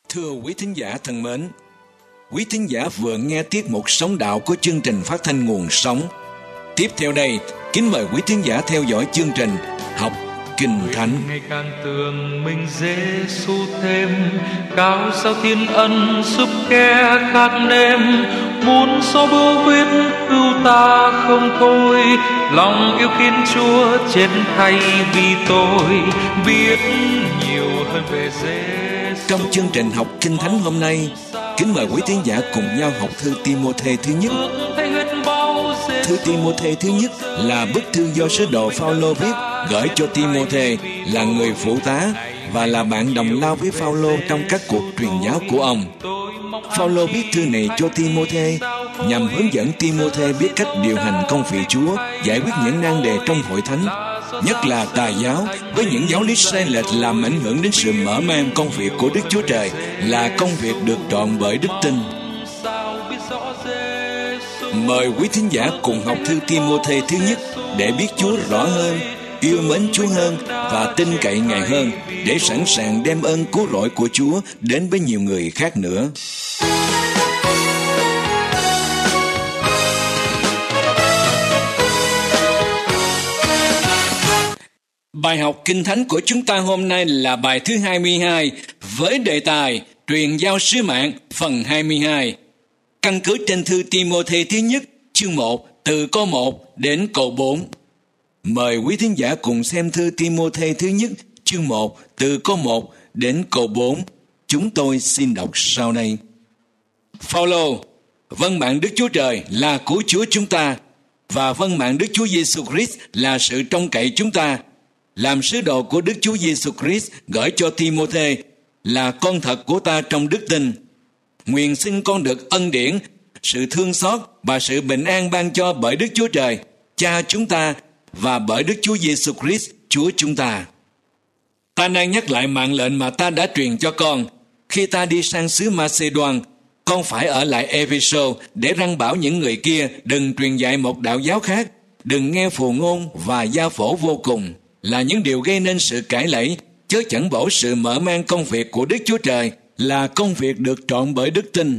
Thưa quý thính giả thân mến, quý thính giả vừa nghe tiết mục Sống Đạo của chương trình phát thanh Nguồn Sống. Tiếp theo đây, kính mời quý thính giả theo dõi chương trình Học Kinh Thánh. Ngày càng tưởng mình Giê-xu thêm, cao sao thiên ân giúp kẻ khác nêm, muốn xóa bưu huyết cứu ta không thôi, lòng yêu kính Chúa chết thay vì tôi, biết nhiều hơn về Giê-xu. Trong chương trình Học Kinh Thánh hôm nay, kính mời quý thính giả cùng nhau học thư Ti-mô-thê thứ nhất. Thư Ti-mô-thê thứ nhất là bức thư do sứ đồ Phao-lô viết gửi cho Ti-mô-thê là người phụ tá và là bạn đồng lao với Phao-lô trong các cuộc truyền giáo của ông. Phao-lô viết thư này cho Ti-mô-thê nhằm hướng dẫn Ti-mô-thê biết cách điều hành công việc Chúa, giải quyết những nan đề trong hội thánh, nhất là tà giáo với những giáo lý sai lệch làm ảnh hưởng đến sự mở mang công việc của Đức Chúa Trời là công việc được trọn bởi đức tin. Mời quý thính giả cùng học thư Ti-mô-thê thứ nhất để biết Chúa rõ hơn, yêu mến Chúa hơn và tin cậy Ngài hơn, để sẵn sàng đem ơn cứu rỗi của Chúa đến với nhiều người khác nữa. Bài học Kinh Thánh của chúng ta hôm nay là bài thứ 22 với đề tài Truyền giao sứ mạng phần 22. Căn cứ trên thư Ti-mô-thê thứ nhất chương 1 từ câu 1 đến câu 4. Mời quý thính giả cùng xem thư Ti-mô-thê thứ nhất chương 1 từ câu 1 đến câu 4. Chúng tôi xin đọc sau đây. Phao-lô, vâng bạn Đức Chúa Trời là của Chúa chúng ta, và vâng bạn Đức Chúa Giêsu Christ là sự trông cậy chúng ta, làm sứ đồ của Đức Chúa Giêsu Christ gửi cho Ti-mô-thê là con thật của ta trong đức tin. Nguyện xin con được ân điển, sự thương xót và sự bình an ban cho bởi Đức Chúa Trời, Cha chúng ta, và bởi Đức Chúa Giêsu Christ, Chúa chúng ta. Ta đang nhắc lại mạng lệnh mà ta đã truyền cho con. Khi ta đi sang xứ Ma-xê-đoan, con phải ở lại Ê-phê-sô để răn bảo những người kia đừng truyền dạy một đạo giáo khác, đừng nghe phù ngôn và gia phổ vô cùng, là những điều gây nên sự cãi lẫy, chớ chẳng bổ sự mở mang công việc của Đức Chúa Trời là công việc được trọn bởi đức tin.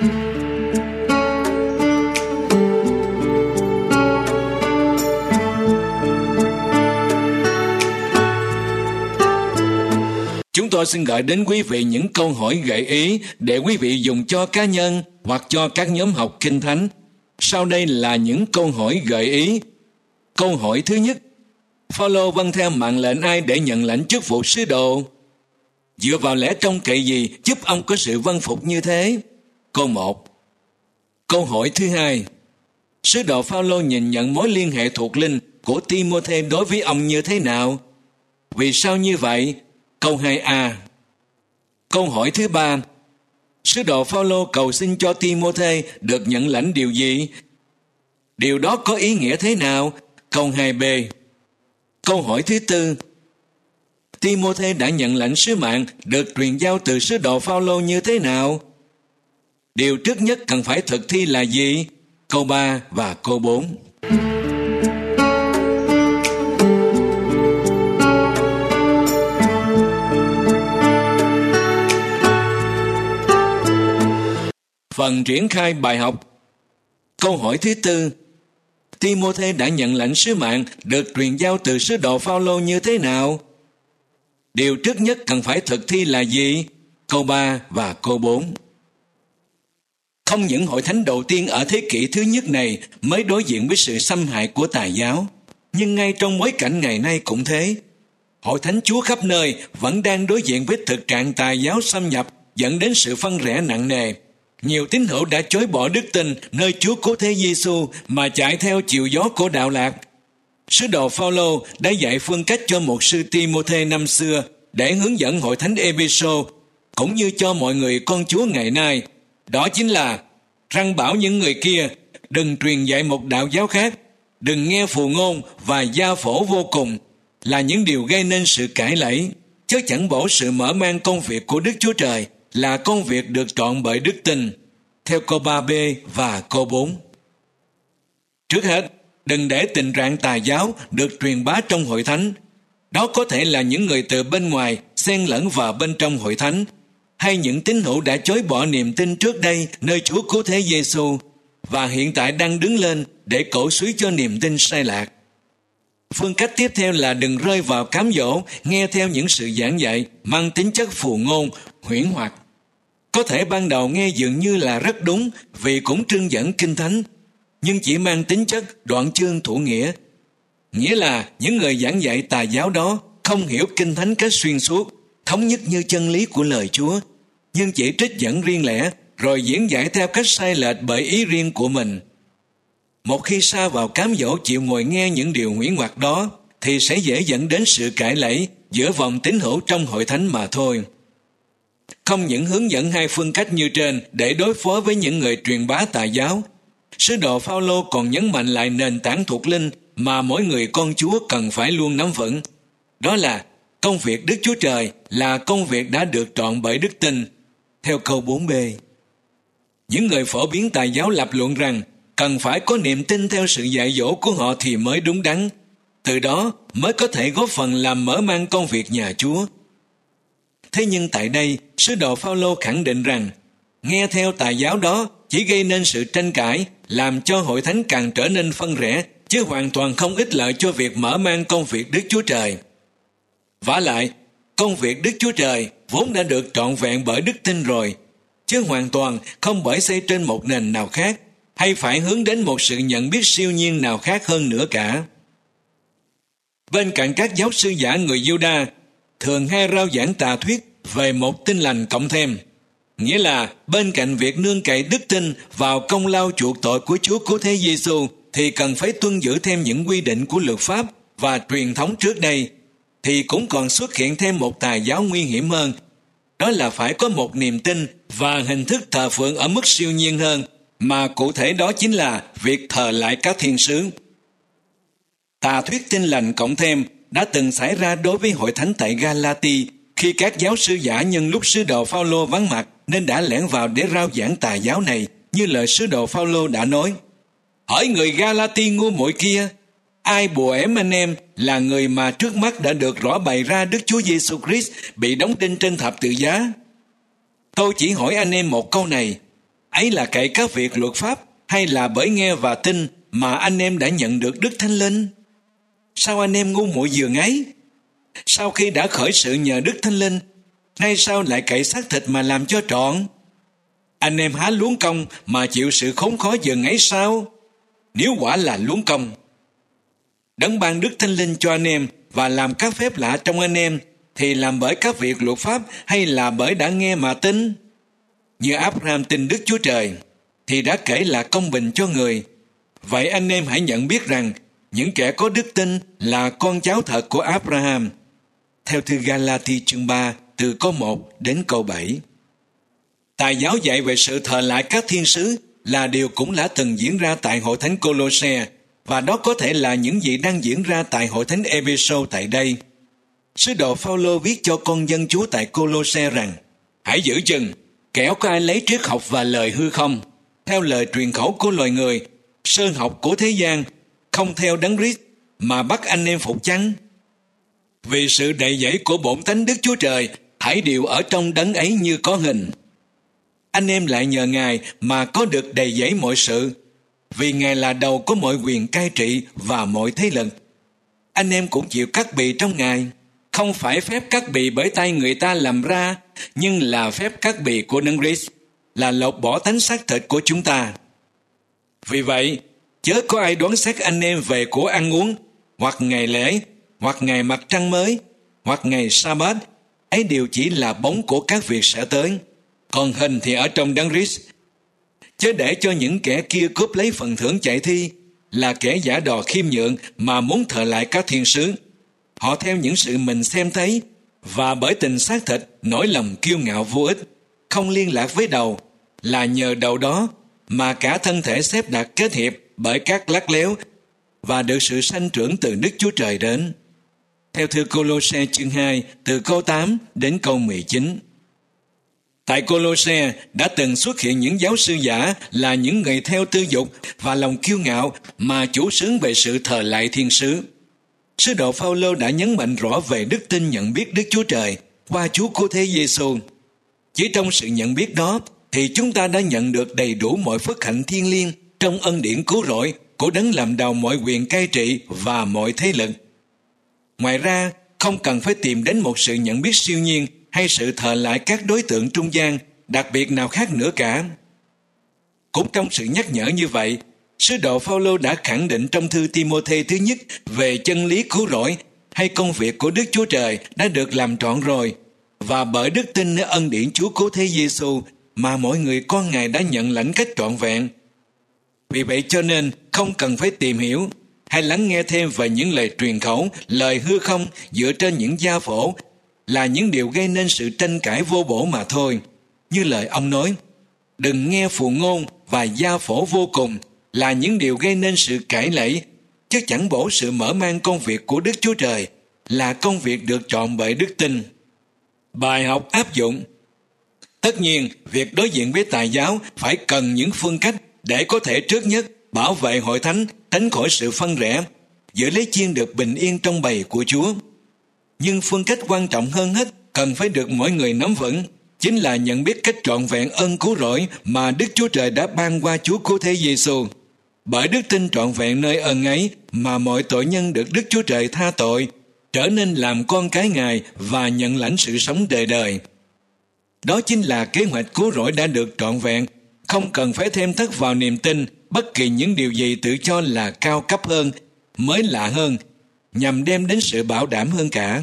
Chúng tôi xin gửi đến quý vị những câu hỏi gợi ý để quý vị dùng cho cá nhân hoặc cho các nhóm học Kinh Thánh. Sau đây là những câu hỏi gợi ý. Câu hỏi thứ nhất: Phao-lô vâng theo mạng lệnh ai để nhận lãnh chức vụ sứ đồ? Dựa vào lẽ trông cậy gì giúp ông có sự vâng phục như thế? Câu 1. Câu hỏi thứ hai: Sứ đồ Phao-lô nhìn nhận mối liên hệ thuộc linh của Ti-mô-thê đối với ông như thế nào? Vì sao như vậy? Câu 2a. Câu hỏi thứ ba: Sứ đồ Phao-lô cầu xin cho Ti-mô-thê được nhận lãnh điều gì? Điều đó có ý nghĩa thế nào? Câu 2b. Câu hỏi thứ tư: Ti-mô-thê đã nhận lãnh sứ mạng được truyền giao từ sứ đồ Phao-lô như thế nào? Điều trước nhất cần phải thực thi là gì? Câu 3 và câu 4. Phần triển khai bài học. Câu hỏi thứ tư: Ti-mô-thê đã nhận lãnh sứ mạng được truyền giao từ sứ đồ Phao-lô như thế nào? Điều trước nhất cần phải thực thi là gì? Câu 3 và câu 4. Không những hội thánh đầu tiên ở thế kỷ thứ nhất này mới đối diện với sự xâm hại của tà giáo, nhưng ngay trong bối cảnh ngày nay cũng thế. Hội thánh Chúa khắp nơi vẫn đang đối diện với thực trạng tà giáo xâm nhập dẫn đến sự phân rẽ nặng nề. Nhiều tín hữu đã chối bỏ đức tin nơi Chúa Cứu Thế Giêsu mà chạy theo chiều gió của đạo lạc. Sứ đồ Phao-lô đã dạy phương cách cho mục sư Ti-mô-thê năm xưa để hướng dẫn hội thánh Ê-phê-sô cũng như cho mọi người con Chúa ngày nay. Đó chính là răn bảo những người kia đừng truyền dạy một đạo giáo khác, đừng nghe phù ngôn và gia phổ vô cùng, là những điều gây nên sự cãi lẫy, chớ chẳng bổ sự mở mang công việc của Đức Chúa Trời là công việc được trọn bởi đức tin. Theo câu 3b và câu 4. Trước hết, đừng để tình trạng tà giáo được truyền bá trong hội thánh. Đó có thể là những người từ bên ngoài xen lẫn vào bên trong hội thánh. hay những tín hữu đã chối bỏ niềm tin trước đây nơi Chúa Cứu Thế Giêsu và hiện tại đang đứng lên để cổ suý cho niềm tin sai lạc. Phương cách tiếp theo là đừng rơi vào cám dỗ nghe theo những sự giảng dạy mang tính chất phù ngôn, huyễn hoặc. Có thể ban đầu nghe dường như là rất đúng vì cũng trưng dẫn Kinh Thánh, nhưng chỉ mang tính chất đoạn chương thủ nghĩa. Nghĩa là những người giảng dạy tà giáo đó không hiểu Kinh Thánh cách xuyên suốt, thống nhất như chân lý của lời Chúa, nhưng chỉ trích dẫn riêng lẻ rồi diễn giải theo cách sai lệch bởi ý riêng của mình. Một khi sa vào cám dỗ chịu ngồi nghe những điều huyễn hoặc đó thì sẽ dễ dẫn đến sự cãi lẫy giữa vòng tín hữu trong hội thánh mà thôi. Không những hướng dẫn hai phương cách như trên để đối phó với những người truyền bá tà giáo, sứ đồ Phao-lô còn nhấn mạnh lại nền tảng thuộc linh mà mỗi người con Chúa cần phải luôn nắm vững. Đó là công việc Đức Chúa Trời là công việc đã được trọn bởi đức tin, theo câu 4b. Những người phổ biến tà giáo lập luận rằng cần phải có niềm tin theo sự dạy dỗ của họ thì mới đúng đắn, từ đó mới có thể góp phần làm mở mang công việc nhà Chúa. Thế nhưng tại đây, sứ đồ Phao-lô khẳng định rằng nghe theo tà giáo đó chỉ gây nên sự tranh cãi, làm cho hội thánh càng trở nên phân rẽ, chứ hoàn toàn không ích lợi cho việc mở mang công việc Đức Chúa Trời. Vả lại, công việc Đức Chúa Trời vốn đã được trọn vẹn bởi đức tin rồi, chứ hoàn toàn không bởi xây trên một nền nào khác, hay phải hướng đến một sự nhận biết siêu nhiên nào khác hơn nữa cả. Bên cạnh các giáo sư giả người Giu-đa thường hay rao giảng tà thuyết về một tin lành cộng thêm, nghĩa là bên cạnh việc nương cậy đức tin vào công lao chuộc tội của Chúa Cứu Thế Giêsu thì cần phải tuân giữ thêm những quy định của luật pháp và truyền thống trước đây, thì cũng còn xuất hiện thêm một tà giáo nguy hiểm hơn, đó là phải có một niềm tin và hình thức thờ phượng ở mức siêu nhiên hơn, mà cụ thể đó chính là việc thờ lại các thiên sứ. Tà thuyết tin lành cộng thêm đã từng xảy ra đối với hội thánh tại Galati khi các giáo sư giả nhân lúc sứ đồ Phao-lô vắng mặt nên đã lẻn vào để rao giảng tà giáo này, như lời sứ đồ Phao-lô đã nói: Hỡi người Galati ngu muội kia, ai bùa ém anh em là người mà trước mắt đã được rõ bày ra Đức Chúa Giêsu Christ bị đóng đinh trên thập tự giá. Tôi chỉ hỏi anh em một câu này, ấy là cậy các việc luật pháp hay là bởi nghe và tin mà anh em đã nhận được Đức Thánh Linh? Sao anh em ngu muội giường ấy? Sau khi đã khởi sự nhờ Đức Thánh Linh, nay sao lại cậy xác thịt mà làm cho trọn? Anh em há luống công mà chịu sự khốn khó giường ấy sao? Nếu quả là luống công, Đấng ban Đức Thánh Linh cho anh em và làm các phép lạ trong anh em thì làm bởi các việc luật pháp hay là bởi đã nghe mà tin? Như Abraham tin Đức Chúa Trời thì đã kể là công bình cho người. Vậy anh em hãy nhận biết rằng những kẻ có đức tin là con cháu thật của Abraham. Theo thư Galati chương 3 từ câu 1 đến câu 7. Tà giáo dạy về sự thờ lại các thiên sứ là điều cũng đã từng diễn ra tại hội thánh Cô-lô-se, và đó có thể là những gì đang diễn ra tại hội thánh Ê-phê-sô tại đây. Sứ đồ Phao-lô viết cho con dân Chúa tại Cô-lô-se rằng: Hãy giữ chừng, kẻo có ai lấy triết học và lời hư không, theo lời truyền khẩu của loài người, sơn học của thế gian, không theo Đấng Christ, mà bắt anh em phục chăng? Vì sự đầy dẫy của bổn tánh Đức Chúa Trời hãy đều ở trong Đấng ấy như có hình. Anh em lại nhờ Ngài mà có được đầy dẫy mọi sự, vì Ngài là đầu có mọi quyền cai trị và mọi thế lực. Anh em cũng chịu cắt bì trong Ngài, không phải phép cắt bì bởi tay người ta làm ra, nhưng là phép cắt bì của Đấng Christ, là lột bỏ tánh xác thịt của chúng ta. Vì vậy, chớ có ai đoán xét anh em về của ăn uống, hoặc ngày lễ, hoặc ngày mặt trăng mới, hoặc ngày sa-bát, ấy đều chỉ là bóng của các việc sẽ tới, còn hình thì ở trong Đấng Christ. Chớ để cho những kẻ kia cướp lấy phần thưởng chạy thi, là kẻ giả đò khiêm nhượng mà muốn thờ lại các thiên sứ. Họ theo những sự mình xem thấy, và bởi tình xác thịt nổi lòng kiêu ngạo vô ích, không liên lạc với đầu, là nhờ đầu đó mà cả thân thể xếp đặt kết hiệp bởi các lắt léo và được sự sanh trưởng từ Đức Chúa Trời đến. Theo thư Cô-lô-se chương 2 từ câu 8 đến câu 19. Tại Cô-lô-se đã từng xuất hiện những giáo sư giả là những người theo tư dục và lòng kiêu ngạo mà chủ xướng về sự thờ lại thiên sứ. Sứ đồ Phao-lô đã nhấn mạnh rõ về đức tin nhận biết Đức Chúa Trời qua Chúa Cứu Thế Giêsu. Chỉ trong sự nhận biết đó thì chúng ta đã nhận được đầy đủ mọi phước hạnh thiêng liêng trong ân điển cứu rỗi của Đấng làm đầu mọi quyền cai trị và mọi thế lực. Ngoài ra, không cần phải tìm đến một sự nhận biết siêu nhiên hay sự thờ lại các đối tượng trung gian đặc biệt nào khác nữa cả. Cũng trong sự nhắc nhở như vậy, sứ đồ Phao-lô đã khẳng định trong thư Ti-mô-thê thứ nhất về chân lý cứu rỗi hay công việc của Đức Chúa Trời đã được làm trọn rồi, và bởi đức tin nơi ân điển Chúa Cứu Thế Giêsu mà mỗi người con Ngài đã nhận lãnh cách trọn vẹn. Vì vậy cho nên không cần phải tìm hiểu hay lắng nghe thêm về những lời truyền khẩu, lời hư không dựa trên những gia phổ là những điều gây nên sự tranh cãi vô bổ mà thôi. Như lời ông nói, đừng nghe phù ngôn và gia phổ vô cùng là những điều gây nên sự cãi lẫy, chứ chẳng bổ sự mở mang công việc của Đức Chúa Trời là công việc được trọn bởi đức tin. Bài học áp dụng. Tất nhiên, việc đối diện với tà giáo phải cần những phương cách để có thể trước nhất bảo vệ hội thánh tránh khỏi sự phân rẽ, giữ lấy chiên được bình yên trong bầy của Chúa. Nhưng phương cách quan trọng hơn hết cần phải được mỗi người nắm vững, chính là nhận biết cách trọn vẹn ơn cứu rỗi mà Đức Chúa Trời đã ban qua Chúa Cứu Thế Giêsu. Bởi đức tin trọn vẹn nơi ơn ấy mà mọi tội nhân được Đức Chúa Trời tha tội, trở nên làm con cái Ngài và nhận lãnh sự sống đời đời. Đó chính là kế hoạch cứu rỗi đã được trọn vẹn, không cần phải thêm thắt vào niềm tin bất kỳ những điều gì tự cho là cao cấp hơn, mới lạ hơn, nhằm đem đến sự bảo đảm hơn cả.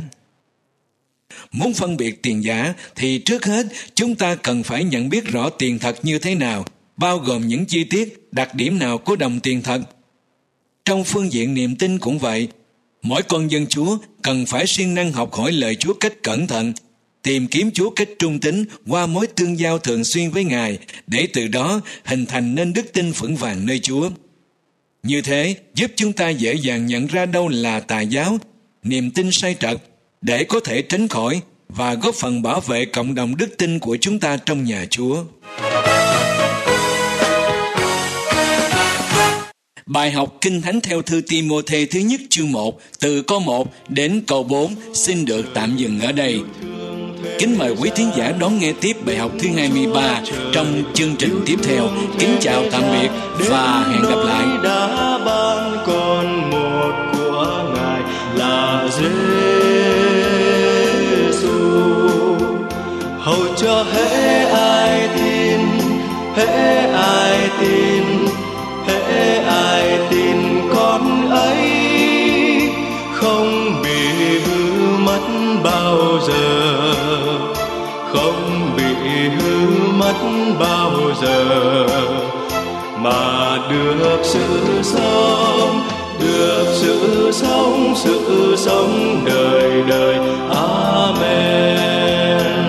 Muốn phân biệt tiền giả thì trước hết chúng ta cần phải nhận biết rõ tiền thật như thế nào, bao gồm những chi tiết, đặc điểm nào của đồng tiền thật. Trong phương diện niềm tin cũng vậy, mỗi con dân Chúa cần phải siêng năng học hỏi lời Chúa cách cẩn thận, tìm kiếm Chúa cách trung tín qua mối tương giao thường xuyên với Ngài, để từ đó hình thành nên đức tin vững vàng nơi Chúa. Như thế giúp chúng ta dễ dàng nhận ra đâu là tà giáo, niềm tin sai trật, để có thể tránh khỏi và góp phần bảo vệ cộng đồng đức tin của chúng ta trong nhà Chúa. Bài học Kinh Thánh theo thư Ti-mô-thê thứ nhất chương 1 từ câu 1 đến câu 4 xin được tạm dừng ở đây. Kính mời quý thính giả đón nghe tiếp bài học thứ 23 trong chương trình tiếp theo. Kính chào tạm biệt và hẹn gặp lại. Đã ban con một của Ngài là Giêsu, hầu cho hễ ai tin, hễ ai tin, hễ ai tin con ấy không bị hư mất bao giờ, không bị hư mất bao giờ, mà được sự sống, được sự sống, sự sống đời đời. Amen.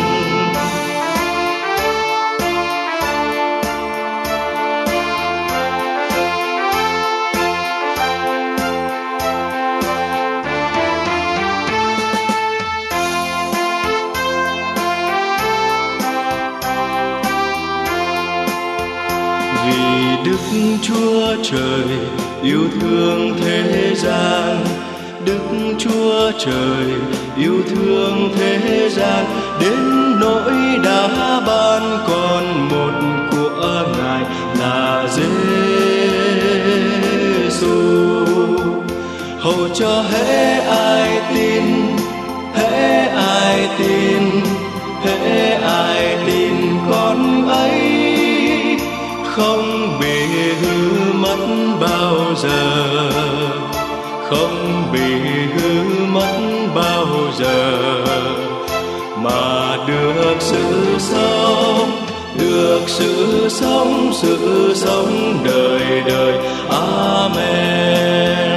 Đức Chúa Trời yêu thương thế gian, Đức Chúa Trời yêu thương thế gian, đến nỗi đã ban con một của Ngài là Giêsu, hầu cho hễ ai tin, hễ ai tin, hễ ai tin con ấy không bị hư mất bao giờ, không bị hư mất bao giờ, mà được sự sống, được sự sống, sự sống đời đời. Amen.